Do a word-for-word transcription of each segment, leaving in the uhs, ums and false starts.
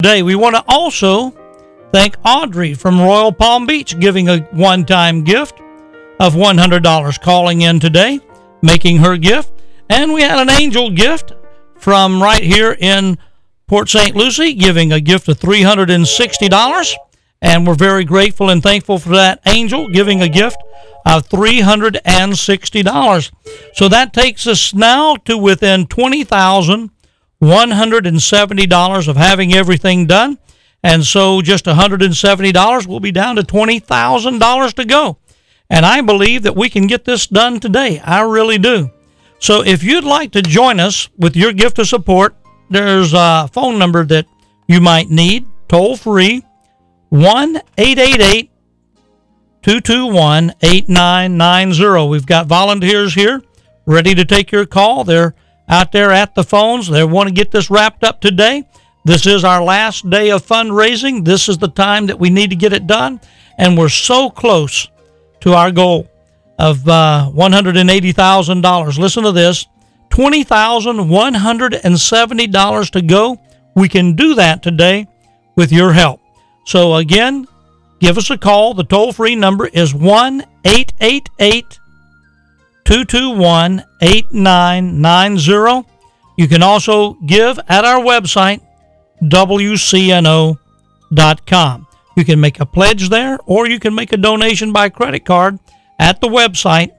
Today, we want to also thank Audrey from Royal Palm Beach giving a one-time gift of one hundred dollars, calling in today, making her gift. And we had an angel gift from right here in Port Saint Lucie giving a gift of three hundred sixty dollars. And we're very grateful and thankful for that angel giving a gift of three hundred sixty dollars. So that takes us now to within twenty thousand one hundred seventy dollars of having everything done. And so just one hundred seventy dollars will be down to twenty thousand dollars to go. And I believe that we can get this done today. I really do. So if you'd like to join us with your gift of support, there's a phone number that you might need, toll free, one eight eight eight, two two one, eight nine nine zero. We've got volunteers here ready to take your call. They're out there at the phones. They want to get this wrapped up today. This is our last day of fundraising. This is the time that we need to get it done. And we're so close to our goal of uh, one hundred eighty thousand dollars. Listen to this, twenty thousand one hundred seventy dollars to go. We can do that today with your help. So again, give us a call. The toll-free number is one eight eight eight, two two one, eight nine nine zero. You can also give at our website, W C N O dot com. You can make a pledge there, or you can make a donation by credit card at the website,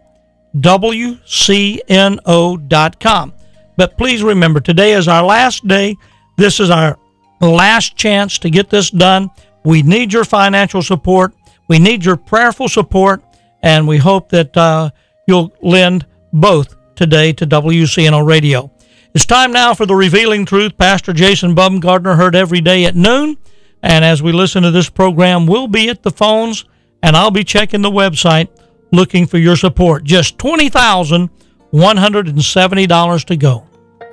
W C N O dot com. But please remember, today is our last day. This is our last chance to get this done. We need your financial support. We need your prayerful support, and we hope that uh, you'll lend both today to W C N O Radio. It's time now for the Revealing Truth. Pastor Jason Bumgardner, heard every day at noon. And as we listen to this program, we'll be at the phones, and I'll be checking the website looking for your support. Just twenty thousand one hundred seventy dollars to go.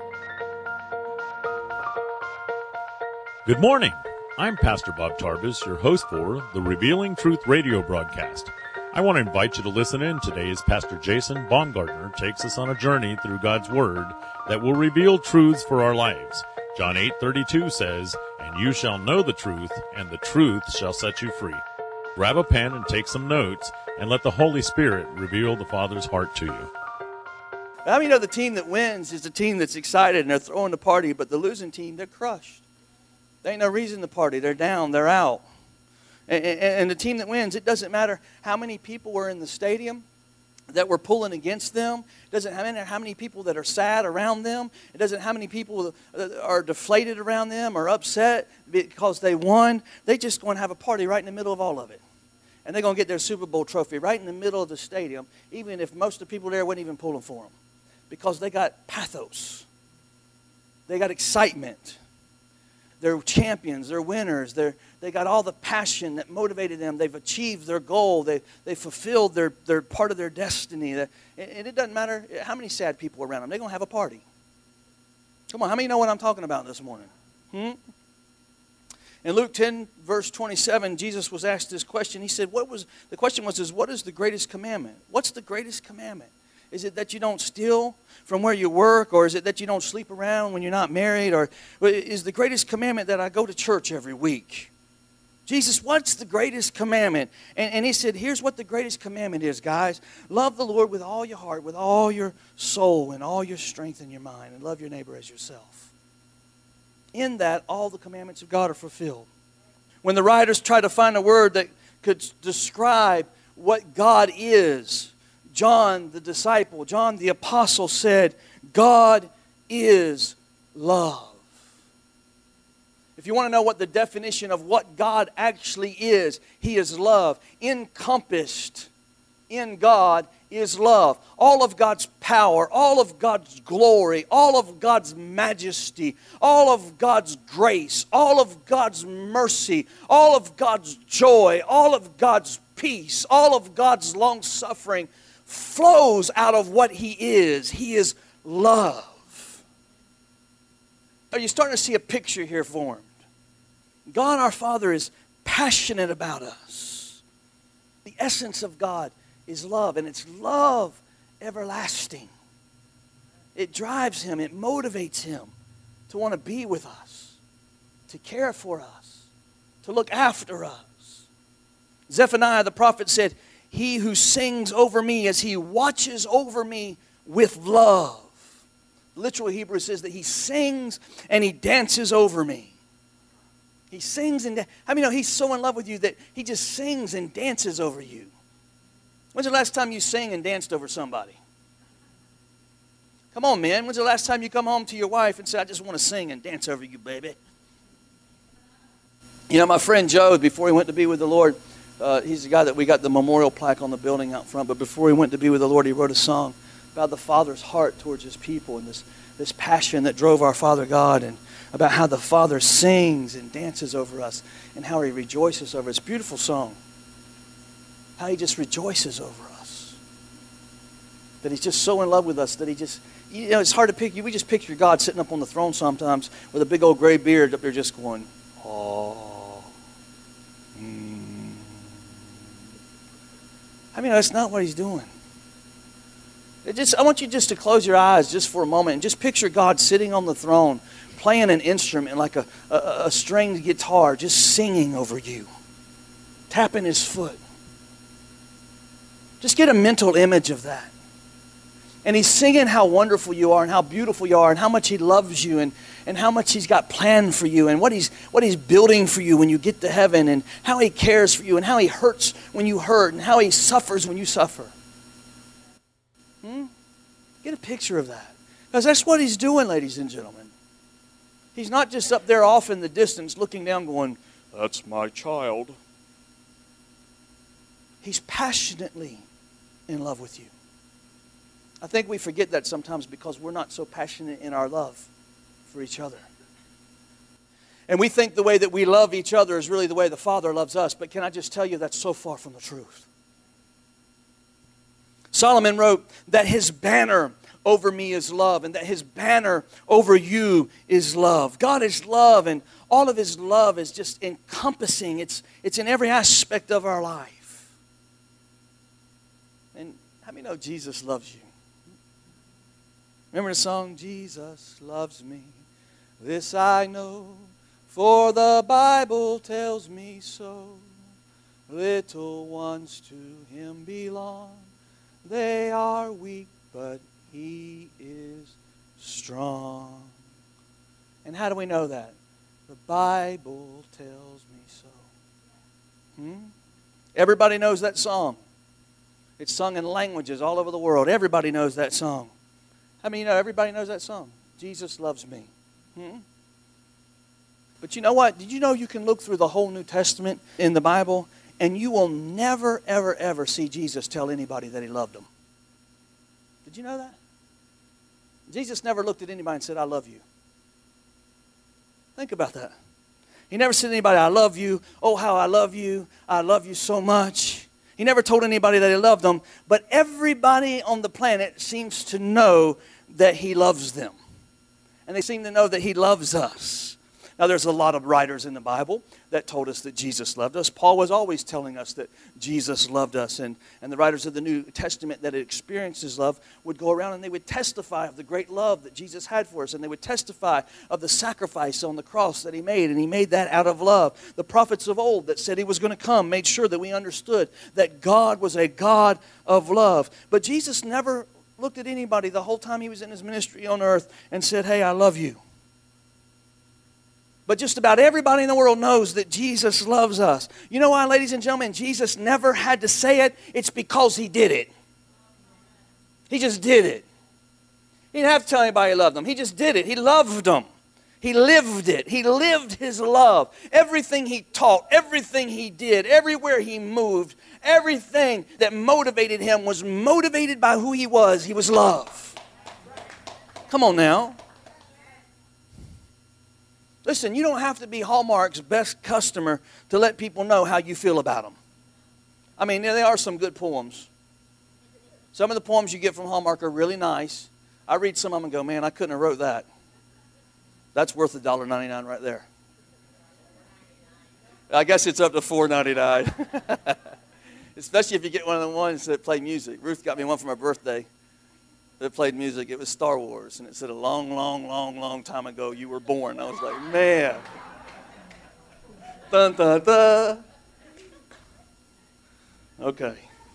Good morning. I'm Pastor Bob Tarbis, your host for the Revealing Truth radio broadcast. I want to invite you to listen in today as Pastor Jason Baumgartner takes us on a journey through God's Word that will reveal truths for our lives. John eight thirty-two says, "And you shall know the truth, and the truth shall set you free." Grab a pen and take some notes, and let the Holy Spirit reveal the Father's heart to you. How many know the team that wins is the team that's excited and they're throwing the party, but the losing team, they're crushed. There ain't no reason to party. They're down. They're out. And, and, and the team that wins, it doesn't matter how many people were in the stadium that were pulling against them. It doesn't matter how many people that are sad around them. It doesn't matter how many people are deflated around them or upset because they won. They just going to have a party right in the middle of all of it. And they're going to get their Super Bowl trophy right in the middle of the stadium, even if most of the people there weren't even pulling for them. Because they got pathos. They got excitement. They're champions. They're winners. They're, they got all the passion that motivated them. They've achieved their goal. They, they fulfilled their, their part of their destiny. And it doesn't matter how many sad people are around them. They're going to have a party. Come on, how many know what I'm talking about this morning? Hmm? In Luke ten, verse twenty-seven, Jesus was asked this question. He said, "What was the question was, is what is the greatest commandment? What's the greatest commandment? Is it that you don't steal from where you work? Or is it that you don't sleep around when you're not married? Or is the greatest commandment that I go to church every week?" Jesus, what's the greatest commandment? And, and he said, here's what the greatest commandment is, guys. Love the Lord with all your heart, with all your soul, and all your strength in your mind. And love your neighbor as yourself. In that, all the commandments of God are fulfilled. When the writers try to find a word that could describe what God is, John the disciple, John the apostle said, God is love. If you want to know what the definition of what God actually is, He is love. Encompassed in God is love. All of God's power, all of God's glory, all of God's majesty, all of God's grace, all of God's mercy, all of God's joy, all of God's peace, all of God's long-suffering flows out of what He is. He is love. Are you starting to see a picture here formed? God our Father is passionate about us. The essence of God is love, and it's love everlasting. It drives Him, it motivates Him to want to be with us. to care for us, to look after us. Zephaniah the prophet said, he who sings over me as he watches over me with love. Literal Hebrew says that he sings and he dances over me. He sings and dances. How many know he's so in love with you that he just sings and dances over you? When's the last time you sang and danced over somebody? Come on, men. When's the last time you come home to your wife and say, I just want to sing and dance over you, baby? You know, my friend Joe, before he went to be with the Lord, uh, he's the guy that we got the memorial plaque on the building out front, but before he went to be with the Lord, he wrote a song about the Father's heart towards his people and this, this passion that drove our Father God, and about how the Father sings and dances over us and how he rejoices over us. It's a beautiful song. How he just rejoices over us. That he's just so in love with us that he just, you know, it's hard to picture. We just picture God sitting up on the throne sometimes with a big old gray beard up there just going, oh. Mm. I mean, that's not what he's doing. It just, I want you just to close your eyes just for a moment and just picture God sitting on the throne playing an instrument like a, a, a stringed guitar, just singing over you, tapping his foot. Just get a mental image of that. And he's singing how wonderful you are and how beautiful you are and how much he loves you and, and how much he's got planned for you and what he's, what he's building for you when you get to heaven and how he cares for you and how he hurts when you hurt and how he suffers when you suffer. Hmm? Get a picture of that. Because that's what he's doing, ladies and gentlemen. He's not just up there off in the distance looking down going, that's my child. He's passionately in love with you. I think we forget that sometimes because we're not so passionate in our love for each other. And we think the way that we love each other is really the way the Father loves us. But can I just tell you, that's so far from the truth. Solomon wrote that his banner over me is love, and that his banner over you is love. God is love, and all of his love is just encompassing. It's, it's in every aspect of our life. And how many know Jesus loves you? Remember the song, Jesus loves me, this I know, for the Bible tells me so. Little ones to him belong, they are weak, but he is strong. And how do we know that? The Bible tells me so. Hmm? Everybody knows that song. It's sung in languages all over the world. Everybody knows that song. I mean, you know, everybody knows that song. Jesus loves me. Hmm? But you know what? Did you know you can look through the whole New Testament in the Bible and you will never, ever, ever see Jesus tell anybody that he loved them? Did you know that? Jesus never looked at anybody and said, I love you. Think about that. He never said to anybody, I love you. Oh, how I love you. I love you so much. He never told anybody that he loved them, but everybody on the planet seems to know that he loves them. And they seem to know that he loves us. Now, there's a lot of writers in the Bible that told us that Jesus loved us. Paul was always telling us that Jesus loved us. And, and the writers of the New Testament that had experienced his love would go around and they would testify of the great love that Jesus had for us. And they would testify of the sacrifice on the cross that he made. And he made that out of love. The prophets of old that said he was going to come made sure that we understood that God was a God of love. But Jesus never looked at anybody the whole time he was in his ministry on earth and said, hey, I love you. But just about everybody in the world knows that Jesus loves us. You know why, ladies and gentlemen? Jesus never had to say it. It's because he did it. He just did it. He didn't have to tell anybody he loved them. He just did it. He loved them. He lived it. He lived his love. Everything he taught, everything he did, everywhere he moved, everything that motivated him was motivated by who he was. He was love. Come on now. Listen, you don't have to be Hallmark's best customer to let people know how you feel about them. I mean, there are some good poems. Some of the poems you get from Hallmark are really nice. I read some of them and go, man, I couldn't have wrote that. That's worth one dollar ninety-nine right there. I guess it's up to four ninety-nine. Especially if you get one of the ones that play music. Ruth got me one for my birthday that played music. It was Star Wars, and it said, a long, long, long, long time ago you were born. I was like, man, Dun, dun, dun. Okay.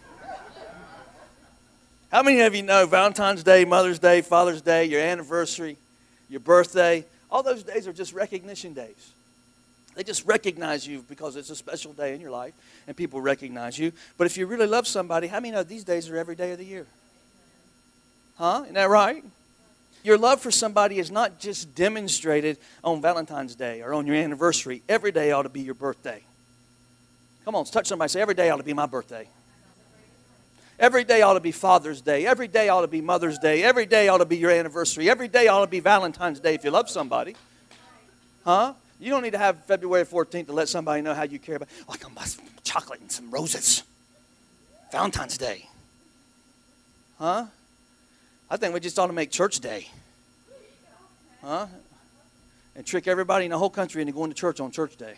How many of you know Valentine's Day, Mother's Day, Father's Day, your anniversary, your birthday, all those days are just recognition days. They just recognize you because it's a special day in your life and people recognize you. But if you really love somebody, how many know these days are every day of the year? Huh? Isn't that right? Your love for somebody is not just demonstrated on Valentine's Day or on your anniversary. Every day ought to be your birthday. Come on, touch somebody and say, every day ought to be my birthday. Every day ought to be Father's Day. Every day ought to be Mother's Day. Every day ought to be your anniversary. Every day ought to be Valentine's Day if you love somebody. Huh? You don't need to have February fourteenth to let somebody know how you care about. Oh, I can buy some chocolate and some roses. Valentine's Day. Huh? I think we just ought to make Church Day. Huh? And trick everybody in the whole country into going to church on Church Day.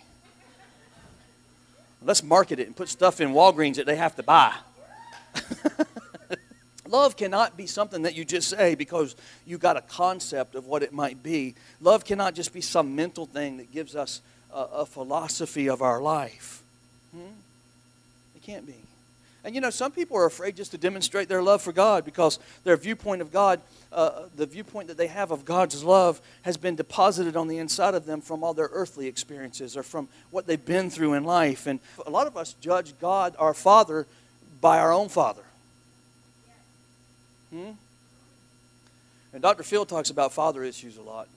Let's market it and put stuff in Walgreens that they have to buy. Love cannot be something that you just say because you got a concept of what it might be. Love cannot just be some mental thing that gives us a, a philosophy of our life. Hmm? It can't be. And you know, some people are afraid just to demonstrate their love for God because their viewpoint of God, uh, the viewpoint that they have of God's love has been deposited on the inside of them from all their earthly experiences or from what they've been through in life. And a lot of us judge God, our Father, by our own father. Hmm? And Doctor Phil talks about father issues a lot.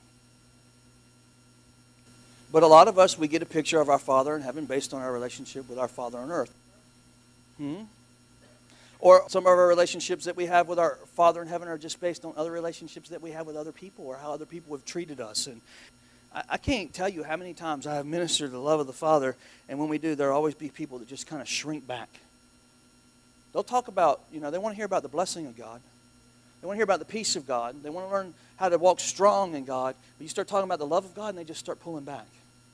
But a lot of us, we get a picture of our Father in heaven based on our relationship with our Father on earth. Hmm? Or some of our relationships that we have with our Father in heaven are just based on other relationships that we have with other people or how other people have treated us. And I, I can't tell you how many times I have ministered the love of the Father, and when we do, there will always be people that just kind of shrink back. They'll talk about, you know, they want to hear about the blessing of God. They want to hear about the peace of God. They want to learn how to walk strong in God. But you start talking about the love of God, and they just start pulling back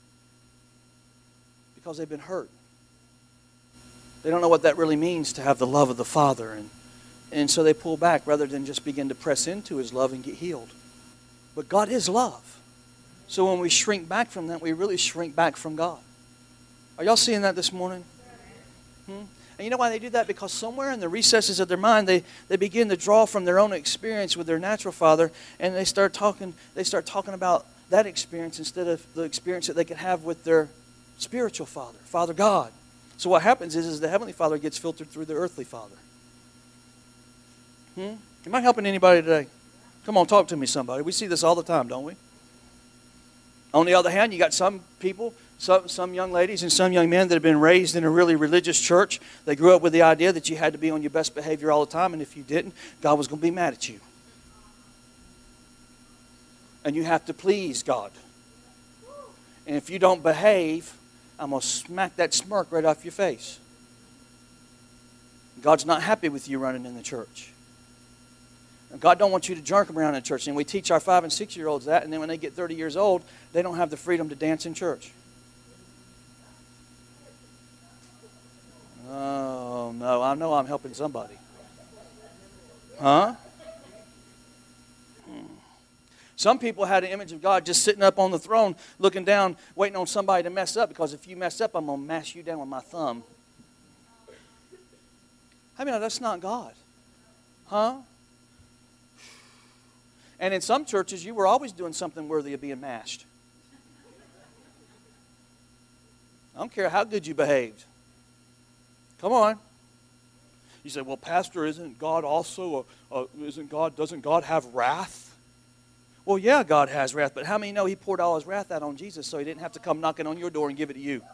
because they've been hurt. They don't know what that really means to have the love of the Father. And, and so they pull back rather than just begin to press into His love and get healed. But God is love. So when we shrink back from that, we really shrink back from God. Are y'all seeing that this morning? Hmm? And you know why they do that? Because somewhere in the recesses of their mind, they, they begin to draw from their own experience with their natural father, and they start talking, they start talking about that experience instead of the experience that they could have with their spiritual father, Father God. So what happens is, is the Heavenly Father gets filtered through the earthly father. Hmm? Am I helping anybody today? Come on, talk to me, somebody. We see this all the time, don't we? On the other hand, you got some people, some, some young ladies and some young men that have been raised in a really religious church. They grew up with the idea that you had to be on your best behavior all the time, and if you didn't, God was going to be mad at you. And you have to please God. And if you don't behave, I'm going to smack that smirk right off your face. God's not happy with you running in the church. God don't want you to jerk around in church. And we teach our five and six-year-olds that, and then when they get thirty years old, they don't have the freedom to dance in church. Oh, no, I know I'm helping somebody. Huh? Some people had an image of God just sitting up on the throne, looking down, waiting on somebody to mess up, because if you mess up, I'm going to mash you down with my thumb. I mean, that's not God. Huh? And in some churches, you were always doing something worthy of being mashed. I don't care how good you behaved. Come on. You say, well, Pastor, isn't God also, a, a, isn't God, doesn't God have wrath? Well, yeah, God has wrath, but how many know He poured all His wrath out on Jesus so He didn't have to come knocking on your door and give it to you?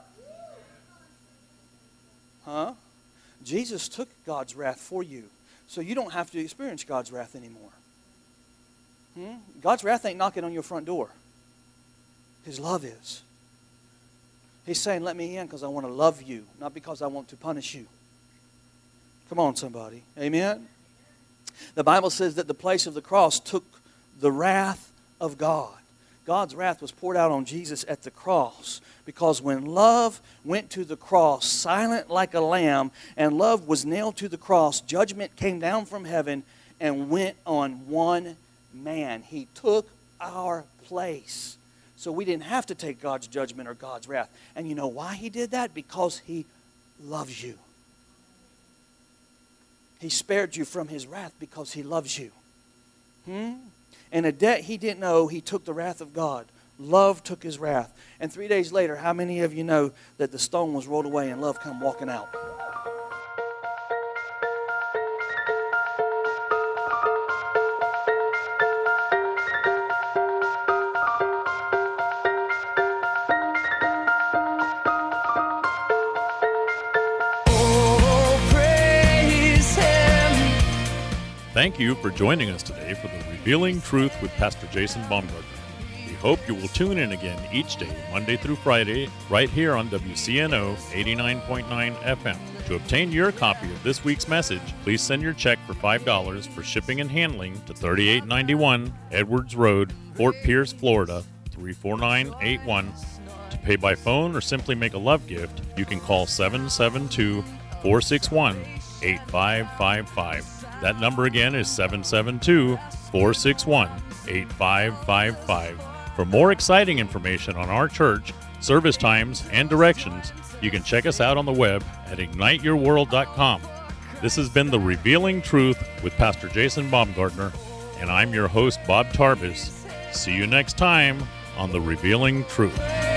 Huh? Jesus took God's wrath for you, so you don't have to experience God's wrath anymore. Hmm? God's wrath ain't knocking on your front door. His love is. He's saying, let me in because I want to love you, not because I want to punish you. Come on, somebody. Amen? The Bible says that the place of the cross took the wrath of God. God's wrath was poured out on Jesus at the cross, because when love went to the cross, silent like a lamb, and love was nailed to the cross, judgment came down from heaven and went on one man. He took our place So we didn't have to take God's judgment or God's wrath. And you know why he did that? Because he loves you. He spared you from his wrath because he loves you. Hmm? And a debt he didn't owe, he took the wrath of God. Love took his wrath. And three days later, how many of you know that the stone was rolled away and love come walking out? Thank you for joining us today for the Revealing Truth with Pastor Jason Baumgartner. We hope you will tune in again each day, Monday through Friday, right here on W C N O eighty-nine point nine F M. To obtain your copy of this week's message, please send your check for five dollars for shipping and handling to thirty-eight ninety-one Edwards Road, Fort Pierce, Florida, three four nine eight one. To pay by phone or simply make a love gift, you can call seven seven two, four six one, eight five five five. That number again is seven seven two, four six one, eight five five five. For more exciting information on our church, service times, and directions, you can check us out on the web at ignite your world dot com. This has been The Revealing Truth with Pastor Jason Baumgartner, and I'm your host, Bob Tarbis. See you next time on The Revealing Truth.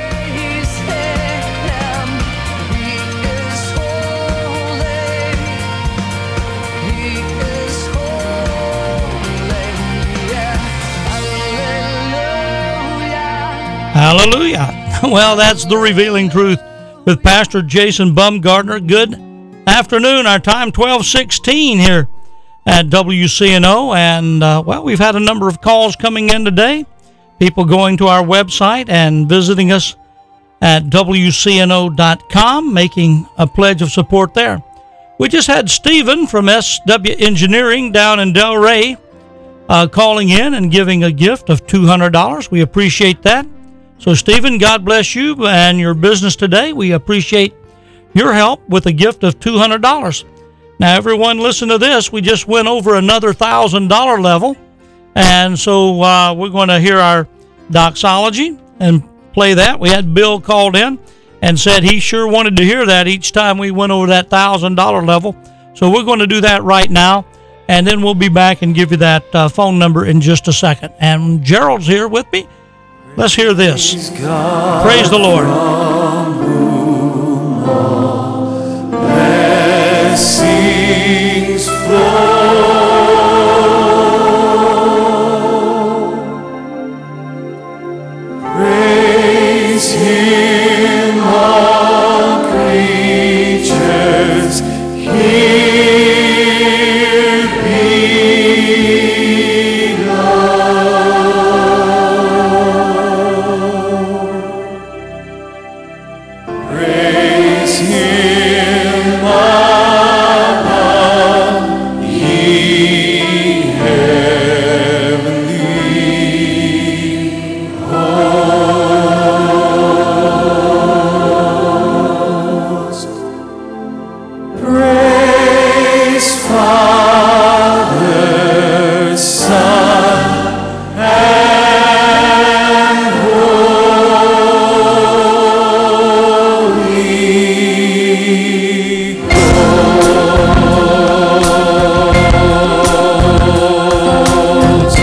Hallelujah. Well, that's The Revealing Truth with Pastor Jason Baumgartner. Good afternoon. Our time twelve sixteen here at W C N O. And, uh, well, we've had a number of calls coming in today. People going to our website and visiting us at W C N O dot com, making a pledge of support there. We just had Stephen from S W Engineering down in Delray uh, calling in and giving a gift of two hundred dollars. We appreciate that. So, Stephen, God bless you and your business today. We appreciate your help with a gift of two hundred dollars. Now, everyone, listen to this. We just went over another one thousand dollars level. And so uh, we're going to hear our doxology and play that. We had Bill called in and said he sure wanted to hear that each time we went over that one thousand dollars level. So we're going to do that right now. And then we'll be back and give you that uh, phone number in just a second. And Gerald's here with me. Let's hear this. Praise the Lord. Blessings flow. Praise Him, all creatures here below. Praise Him above, ye heavenly hosts. Praise Father, Son, and Holy Ghost.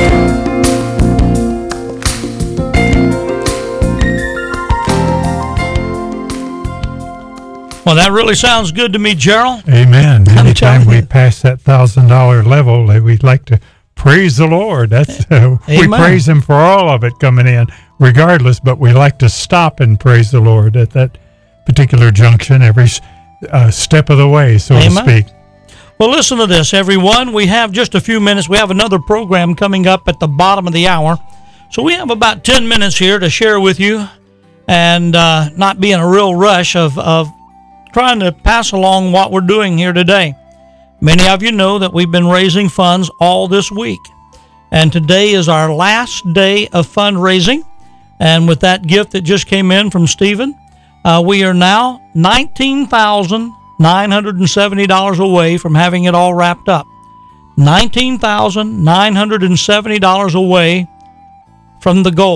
Well, that really sounds good to me, Gerald. Amen. I'm Anytime telling we you. pass that thousand dollar level, that we'd like to praise the Lord. That's uh, we Amen. praise Him for all of it coming in, regardless. But we like to stop and praise the Lord at that particular junction, every uh, step of the way, so Amen. to speak. Well, listen to this, everyone. We have just a few minutes. We have another program coming up at the bottom of the hour. So we have about ten minutes here to share with you and uh, not be in a real rush of, of trying to pass along what we're doing here today. Many of you know that we've been raising funds all this week. And today is our last day of fundraising. And with that gift that just came in from Stephen, uh, we are now nineteen thousand nine hundred seventy dollars away from having it all wrapped up. nineteen thousand nine hundred seventy dollars away from the goal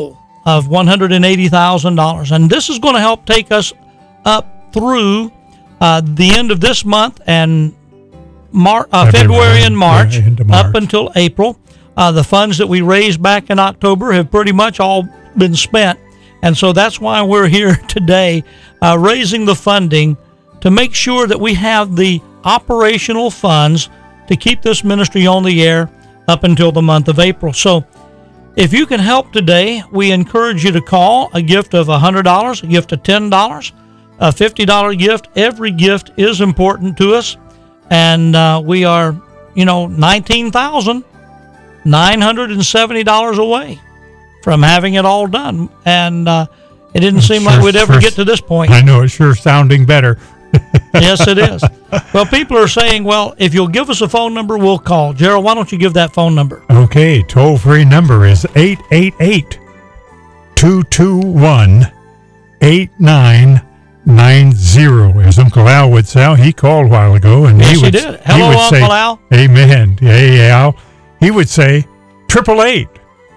of one hundred eighty thousand dollars. And this is going to help take us up through uh, the end of this month and Mar- uh, February and March, yeah, March, up until April. Uh, the funds that we raised back in October have pretty much all been spent. And so that's why we're here today, uh, raising the funding to make sure that we have the operational funds to keep this ministry on the air up until the month of April. So if you can help today, we encourage you to call. A gift of one hundred dollars, a gift of ten dollars, a fifty dollars gift. Every gift is important to us. And uh, we are, you know, nineteen thousand nine hundred seventy dollars away from having it all done. And uh, it didn't seem sure, like we'd ever sure, get to this point. I know, it's sure sounding better. Yes, it is. Well, people are saying, well, if you'll give us a phone number, we'll call. Gerald, why don't you give that phone number? Okay, toll-free number is eight eight eight, two two one, eight nine nine zero. As Uncle Al would say, he called a while ago, and Yes, he he would, did. Hello, he would Uncle say, Al. Amen. Hey, Al. He would say triple eight.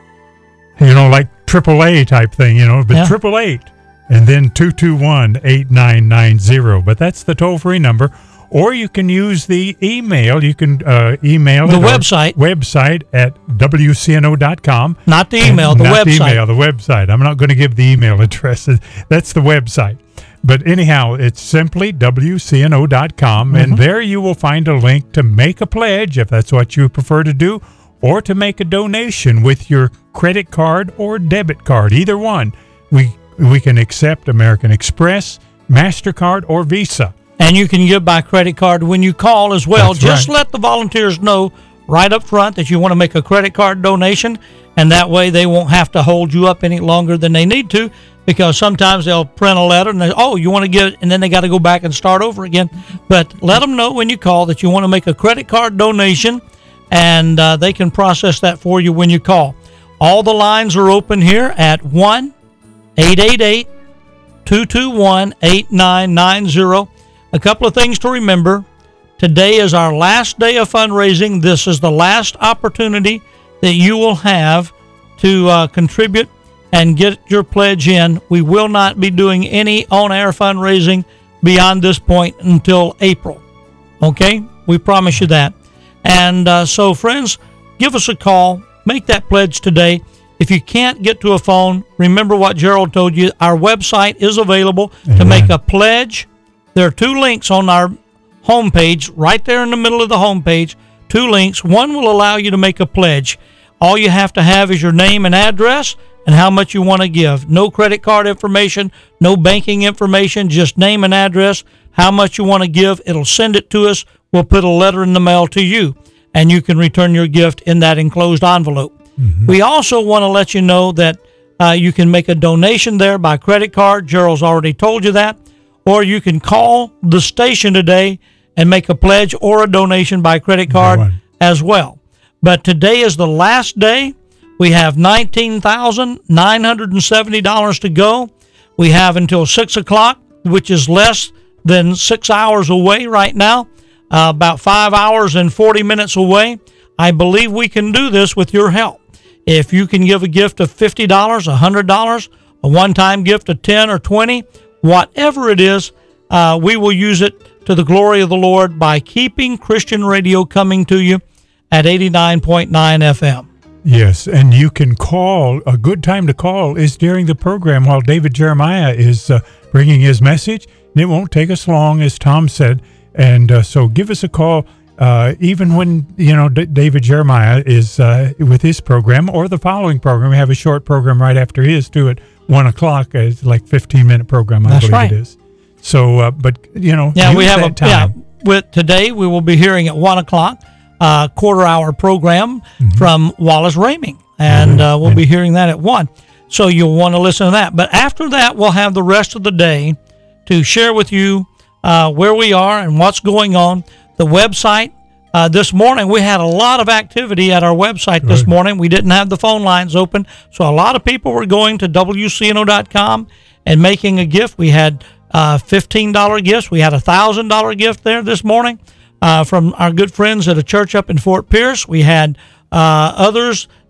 You know, like triple A type thing, you know, but Yeah. triple eight. And then two two one, eight nine nine zero. But that's the toll-free number. Or you can use the email. You can uh, email The it or website. website at W C N O dot com. Not the email, the Not website. the email, the website. I'm not going to give the email address. That's the website. But anyhow, it's simply W C N O dot com, Mm-hmm. and there you will find a link to make a pledge, if that's what you prefer to do, or to make a donation with your credit card or debit card. Either one. We we can accept American Express, MasterCard, or Visa. And you can give by credit card when you call as well. That's Just right. let the volunteers know right up front that you want to make a credit card donation, and that way they won't have to hold you up any longer than they need to, because sometimes they'll print a letter and they, oh, you want to get it, and then they got to go back and start over again. But let them know when you call that you want to make a credit card donation, and uh, they can process that for you when you call. All the lines are open here at one eight eight eight, two two one, eight nine nine zero. A couple of things to remember. Today is our last day of fundraising. This is the last opportunity that you will have to uh, contribute and get your pledge in. We will not be doing any on-air fundraising beyond this point until April. Okay? We promise you that. And uh, so, friends, give us a call. Make that pledge today. If you can't get to a phone, remember what Gerald told you. Our website is available Amen. to make a pledge. There are two links on our homepage, right there in the middle of the homepage, two links. One will allow you to make a pledge. All you have to have is your name and address and how much you want to give. No credit card information, no banking information, just name and address, how much you want to give. It'll send it to us. We'll put a letter in the mail to you, and you can return your gift in that enclosed envelope. Mm-hmm. We also want to let you know that uh, you can make a donation there by credit card. Gerald's already told you that. Or you can call the station today and make a pledge or a donation by credit card as well. But today is the last day. We have nineteen thousand nine hundred seventy dollars to go. We have until six o'clock, which is less than six hours away right now, uh, about five hours and forty minutes away. I believe we can do this with your help. If you can give a gift of fifty dollars, one hundred dollars, a one-time gift of ten or twenty, whatever it is, uh, we will use it to the glory of the Lord by keeping Christian radio coming to you at eighty-nine point nine F M. Yes, and you can call. A good time to call is during the program while David Jeremiah is uh, bringing his message. And it won't take us long, as Tom said. And uh, so give us a call uh, even when, you know, D- David Jeremiah is uh, with his program or the following program. We have a short program right after his, too, at one o'clock. It's like fifteen-minute program, I That's believe right. it is. So, uh, but, you know, Yeah, we use have that a time. yeah. With today, we will be hearing at one o'clock, uh, quarter-hour program Mm-hmm. from Wallace Raming, and uh, we'll be hearing that at one. So you'll want to listen to that. But after that, we'll have the rest of the day to share with you uh, where we are and what's going on. The website. Uh, this morning, we had a lot of activity at our website this Good. morning. We didn't have the phone lines open, so a lot of people were going to W C N O dot com and making a gift. We had uh, fifteen dollars gifts. We had a one thousand dollars gift there this morning uh, from our good friends at a church up in Fort Pierce. We had uh, others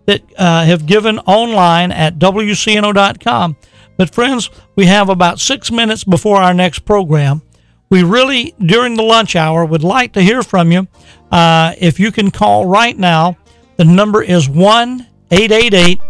that uh, have given online at W C N O dot com. But friends, we have about six minutes before our next program. We really, during the lunch hour, would like to hear from you. Uh, if you can call right now, the number is one eight eight eight,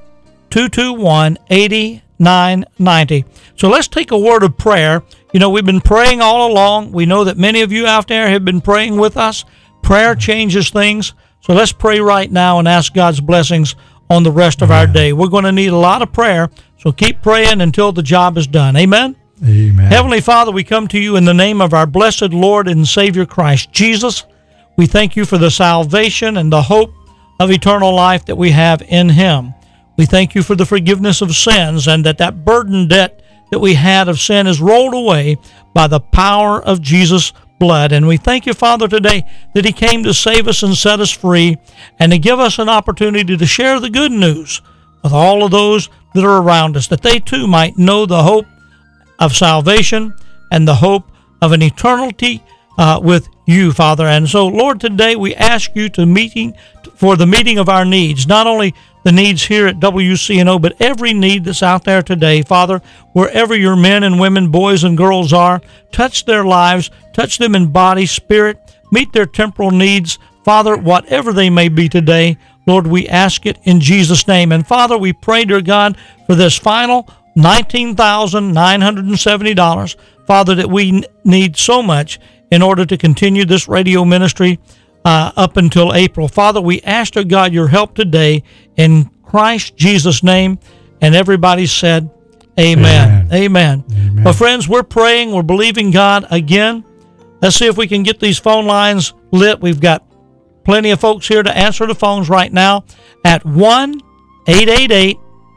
two two one, eight nine nine zero. So let's take a word of prayer. You know, we've been praying all along. We know that many of you out there have been praying with us. Prayer changes things. So let's pray right now and ask God's blessings on the rest of our day. We're going to need a lot of prayer, so keep praying until the job is done. Amen? Amen. Heavenly Father, we come to you in the name of our blessed Lord and Savior Christ Jesus. We thank you for the salvation and the hope of eternal life that we have in him. We thank you for the forgiveness of sins and that that burden debt that we had of sin is rolled away by the power of Jesus' blood. And we thank you, Father, today that he came to save us and set us free and to give us an opportunity to share the good news with all of those that are around us, that they too might know the hope of salvation and the hope of an eternity uh, with you, Father. And so, Lord, today we ask you to meeting for the meeting of our needs, not only the needs here at W C N O, but every need that's out there today, Father, wherever your men and women, boys and girls are, touch their lives, touch them in body, spirit, meet their temporal needs, Father, whatever they may be today. Lord, we ask it in Jesus' name. And Father, we pray, dear God, for this final nineteen thousand nine hundred seventy dollars, Father, that we need so much in order to continue this radio ministry uh, up until April. Father, we ask, dear God, your help today in Christ Jesus' name. And everybody said, amen. Amen. Amen. Amen. Well, friends, we're praying. We're believing God again. Let's see if we can get these phone lines lit. We've got plenty of folks here to answer the phones right now at one eight eight eight,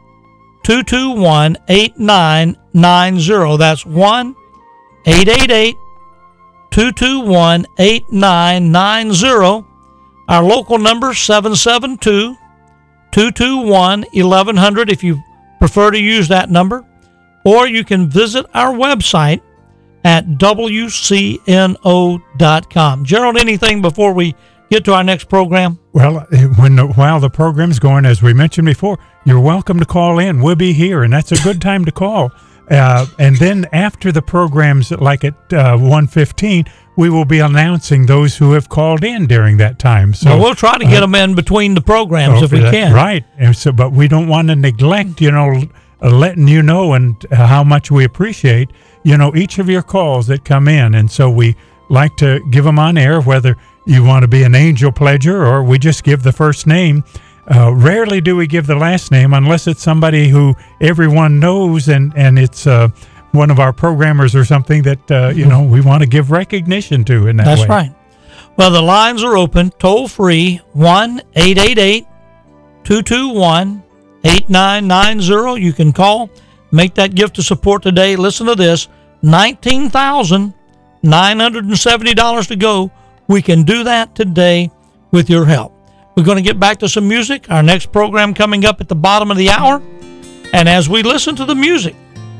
two two one, eight nine nine zero. That's one eight eight eight, two two one, eight nine nine zero. Our local number, seven seven two, two two one, eleven hundred, if you prefer to use that number. Or you can visit our website at W C N O dot com. Gerald, anything before we get to our next program? Well, when the, while the program's going, as we mentioned before, you're welcome to call in. We'll be here, and that's a good time to call. Uh, and then after the programs, like at uh, one fifteen, we will be announcing those who have called in during that time. So well, we'll try to get uh, them in between the programs oh, if we that, can. Right. And so, but we don't want to neglect, you know, uh, letting you know and uh, how much we appreciate, you know, each of your calls that come in. And so we like to give them on air, whether you want to be an angel pledger or we just give the first name. Uh, rarely do we give the last name unless it's somebody who everyone knows and, and it's uh, one of our programmers or something that, uh, you know, we want to give recognition to in that That's way. That's right. Well, the lines are open, toll free, one eight eight eight, two two one, eight nine nine zero. You can call, make that gift to support today. Listen to this, nineteen thousand nine hundred seventy dollars to go. We can do that today with your help. We're going to get back to some music. Our next program coming up at the bottom of the hour. And as we listen to the music,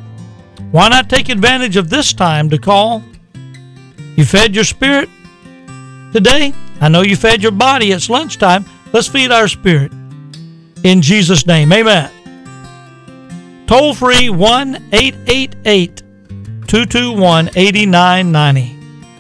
why not take advantage of this time to call? You fed your spirit today? I know you fed your body. It's lunchtime. Let's feed our spirit. In Jesus' name, amen. Toll free, one eight eight eight, two two one, eight nine nine zero.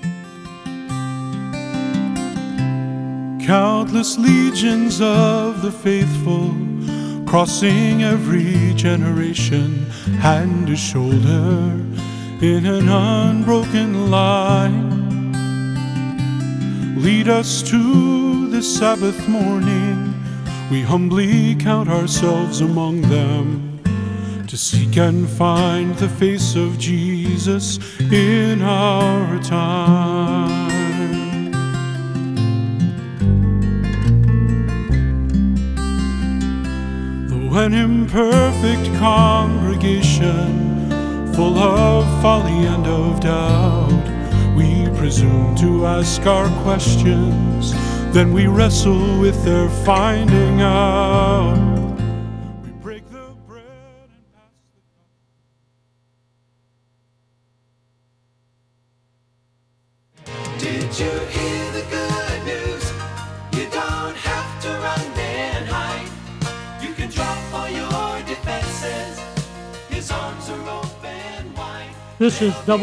Countless legions of the faithful, crossing every generation, hand to shoulder in an unbroken line, lead us to this Sabbath morning. We humbly count ourselves among them, to seek and find the face of Jesus in our time. An imperfect congregation, full of folly and of doubt, we presume to ask our questions, then we wrestle with their finding out. We break the bread and pass the cup. Did you hear the good news? You don't have to run and hide. This is double.